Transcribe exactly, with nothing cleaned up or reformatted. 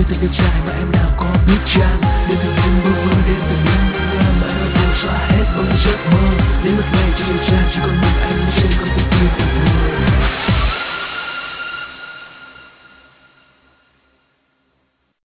tình đẹp trai mà em nào có biết chăng.